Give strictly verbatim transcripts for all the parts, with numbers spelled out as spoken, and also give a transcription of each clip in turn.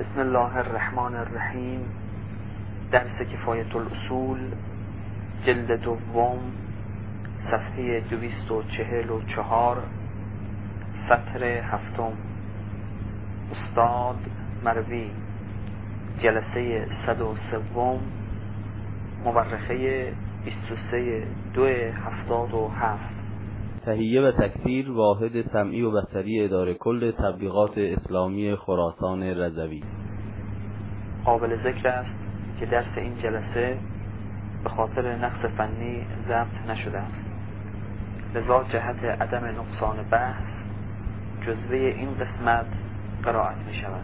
بسم الله الرحمن الرحیم. درس کفایت الاصول، جلد دوم، صفحه دویست و چهل و چهار، سطر هفتم. استاد مروی، جلسه صد و سوم، مورخه بیست و سه دو هفتاد و هفت. تهیه و تکثیر واحد سمعی و بصری اداره کل تبلیغات اسلامی خراسان رضوی. قابل ذکر است که درس این جلسه به خاطر نقص فنی ضبط نشده است، لذا جهت عدم نقصان بحث جزوه این قسمت قرائت می شود.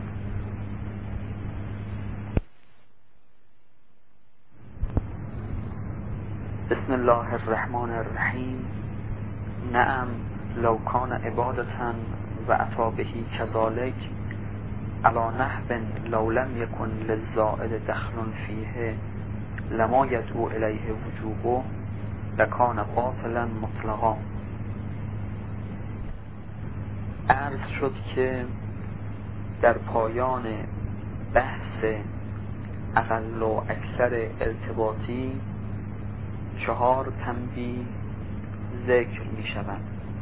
بسم الله الرحمن الرحیم. نعم لو کان عبادتاً و عطا بهی کذالک علا نحو لو لم یکن للزائد دخل فیه لما یدعو الیه وجوبه لکان باطلا مطلقا. عرض شد که در پایان بحث اقل و اکثر ارتباطی چهار تنبیه ذکر می شود.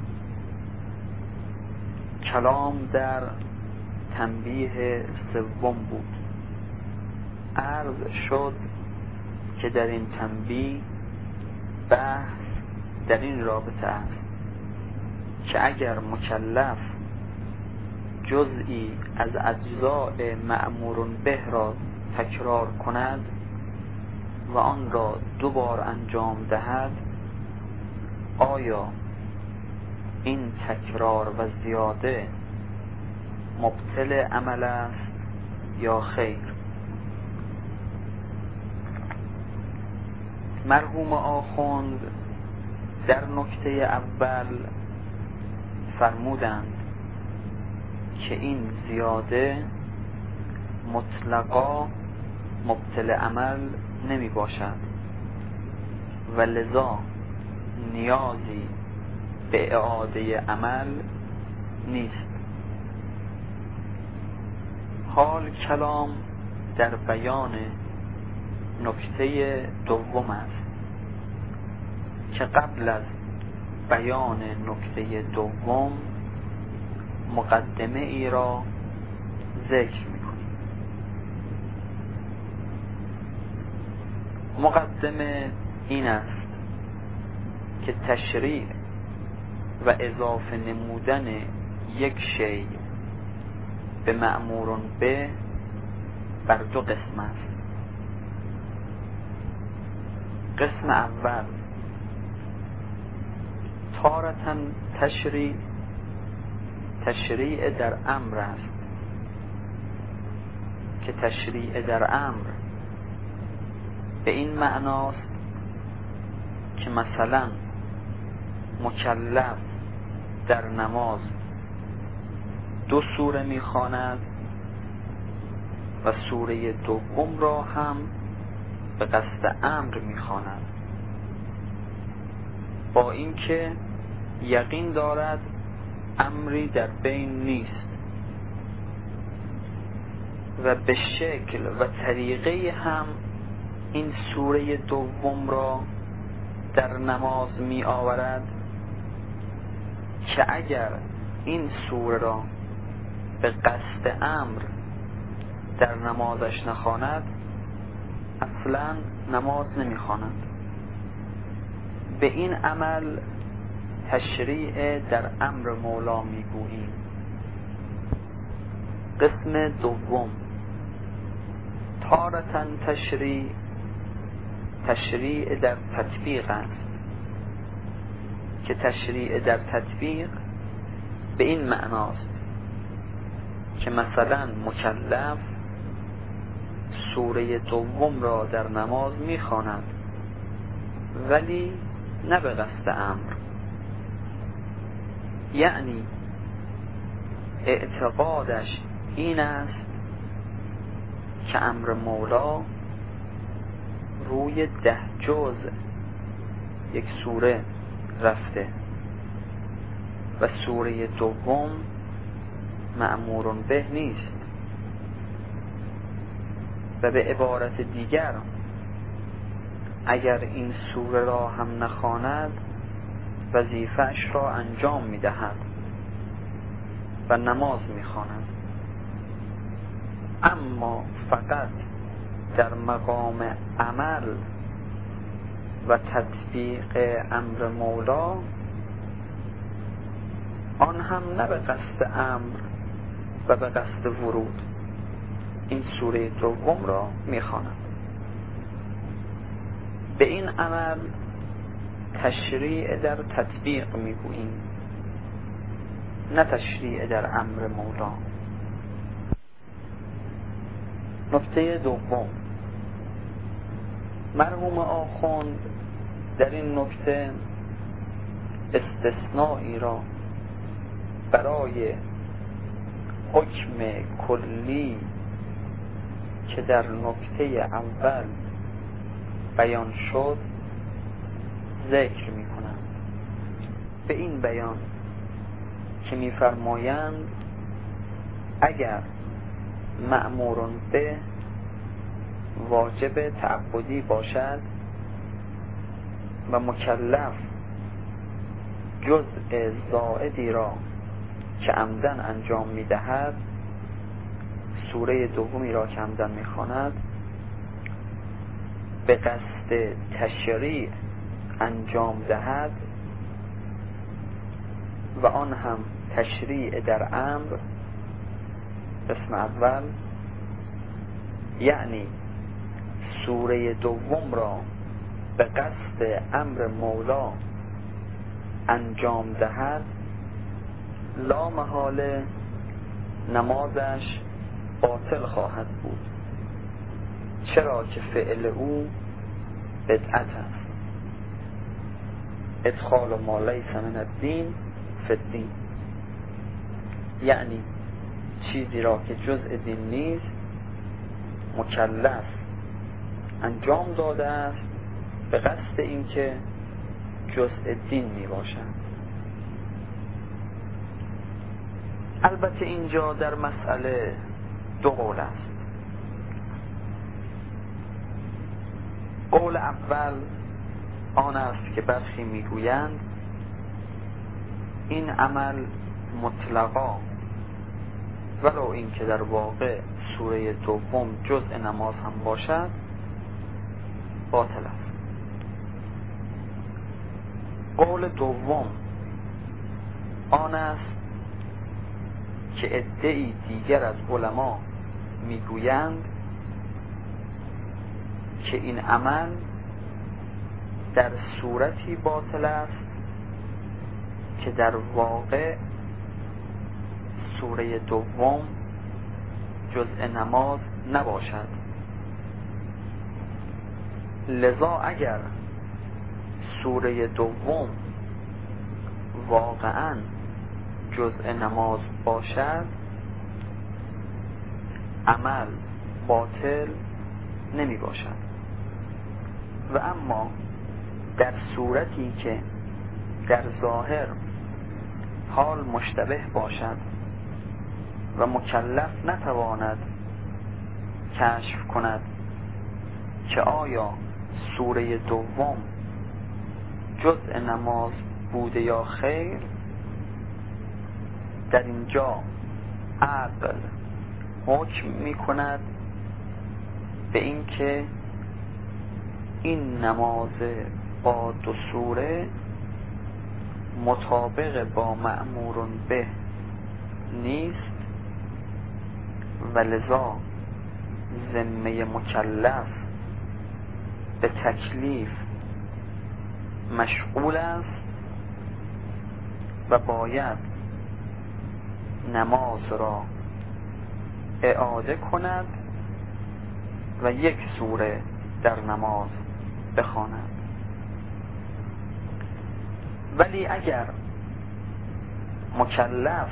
کلام در تنبیه سوم بود. عرض شد که در این تنبیه بحث در این رابطه است که اگر مکلف جزئی از اجزاء مأمور به را تکرار کند و آن را دو بار انجام دهد، آیا این تکرار و زیاده مبطل عمل است یا خیر؟ مرحوم آخوند در نکته اول فرمودند که این زیاده مطلقا مبطل عمل نمی باشد و لذا نیازی به اعاده عمل نیست. حال کلام در بیان نکته دوم است که قبل از بیان نکته دوم مقدمه ای را ذکر می‌کنیم. مقدمه این است که تشریع و اضافه نمودن یک شیء به مأمور به بر دو قسم است. قسم اول تارةً تشریع تشریع در امر است که تشریع در امر به این معناست که مثلا مکلف در نماز دو سوره میخواند و سوره دوم را هم به قصد امر میخواند، با اینکه یقین دارد امری در بین نیست و به شکل و طریقه هم این سوره دوم را در نماز می آورد که اگر این سوره را به قصد امر در نمازش نخواند اصلا نماز نمی خواند. به این عمل تشریع در امر مولا می گوییم. قسم دوم تارةً تشریع تشریع در تطبیق است که تشریع در تطبیق به این معناست که مثلا مکلف سوره دوم را در نماز میخواند ولی نه به قصد امر، یعنی اعتقادش این است که امر مولا روی ده جز یک سوره رفته و سوره دوم مأمور به نیست و به عبارت دیگر اگر این سوره را هم نخواند وظیفه‌اش را انجام می‌دهد و نماز می‌خواند، اما فقط در مقام عمل و تطبیق امر مولا، آن هم نه به قصد امر و به قصد ورود، این سوره دوم را می‌خواند. به این عمل تشریع در تطبیق میگوییم، نه تشریع در امر مولا. نکته دوم، مرحوم آخوند در این نکته استثنایی را برای حکم کلی که در نکته اول بیان شد ذکر می کنند. به این بیان که می فرمایند اگر مأمور به واجب تعبدی باشد و مکلف جزء زائدی را که عمدن انجام می دهد، سوره دومی را که عمدن می خواند، به قصد تشریع انجام دهد و آن هم تشریع در امر، قسم اول، یعنی سوره دوم را به قصد امر مولا انجام دهد، لا محاله نمازش باطل خواهد بود، چرا که فعل او بدعت است. ادخال ما لیس من الدین فی الدین، یعنی چیزی را که جزء دین نیست مکلف انجام داده است به قصد اینکه جزء دین می باشد. البته اینجا در مسئله دو قول است. قول اول آن است که برخی میگویند این عمل مطلقا ولو این که در واقع سوره دوم جزء نماز هم باشد باطل است. قول دوم آن است که عده‌ای دیگر از علما میگویند که این عمل در صورتی باطل است که در واقع سوره دوم جزء نماز نباشد. لذا اگر سوره دوم واقعا جزء نماز باشد عمل باطل نمی باشد، و اما در صورتی که در ظاهر حال مشتبه باشد و مکلف نتواند کشف کند که آیا سوره دوم جزء نماز بوده یا خیر، در اینجا عقل حکم می کند به این که این نماز با دو سوره مطابق با مأمور به نیست و لذا ذمه مکلف به تکلیف مشغول است و باید نماز را اعاده کند و یک سوره در نماز بخواند. ولی اگر مکلف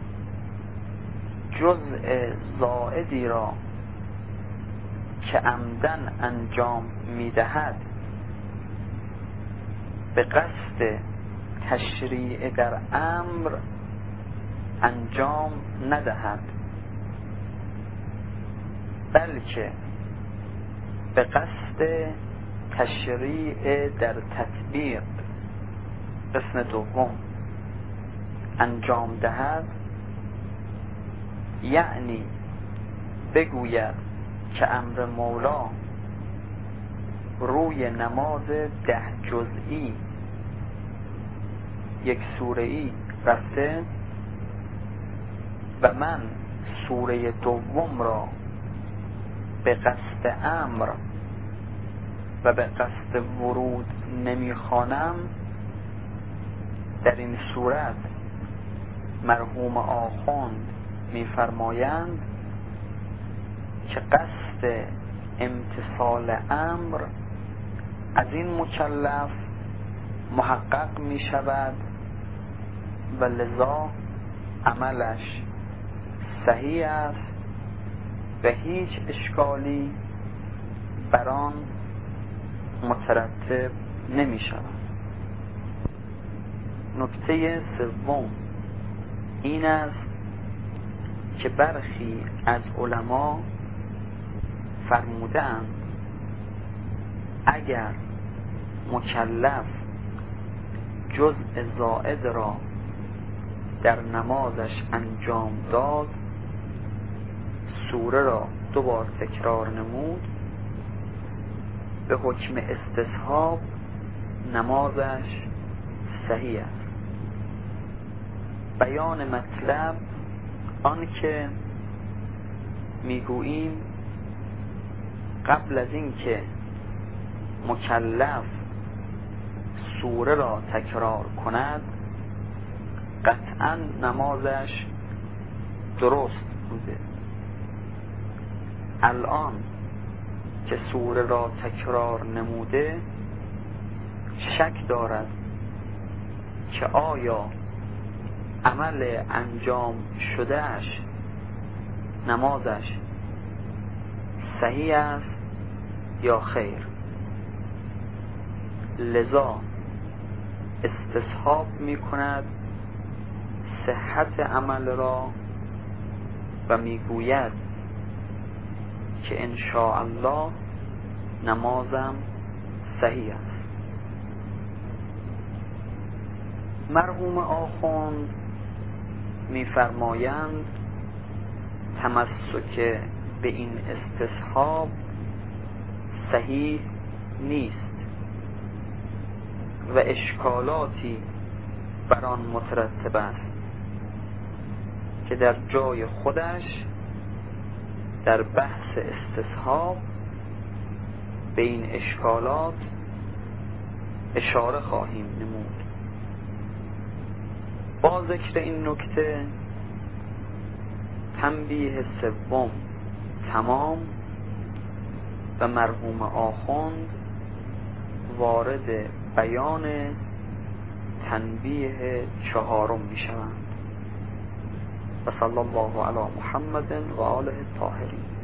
جزء زائدی را که عمدن انجام میدهد به قصد تشریع در امر انجام ندهد، بلکه به قصد تشریع در تطبیق قسم دوم انجام دهد، یعنی بگوید که امر مولا روی نماز ده جزئی یک سوره‌ای رفته و من سوره دوم را به قصد امر و به قصد ورود نمیخوانم، در این صورت مرحوم آخوند میفرمایند که قصد امتثال امر از این مکلف محقق می شود و لذا عملش صحیح است و هیچ اشکالی بر آن مترتب نمی شود. نکته سوم این است که برخی از علما فرمودند اگر مکلف جزء زائد را در نمازش انجام داد، سوره را دو بار تکرار نمود، به حکم استصحاب نمازش صحیح است. بیان مطلب آن که میگوییم قبل از اینکه مکلف سوره را تکرار کند قطعا نمازش درست بوده. الان که سوره را تکرار نموده شک دارد که آیا عمل انجام شدهش نمازش صحیح است یا خیر، لذا استصحاب می کند صحت عمل را و می گوید که ان شاء الله نمازم صحیح است. مرحوم آخوند می فرمایند تمسک به این استصحاب صحیح نیست و اشکالاتی بر آن مترتب است که در جای خودش در بحث استصحاب به این اشکالات اشاره خواهیم نمود. با ذکر این نکته تنبیه سوم تمام و مرحوم آخوند وارد بیان تنبیه چهارم می شوند. و صلی الله علی محمد و آله الطاهرین.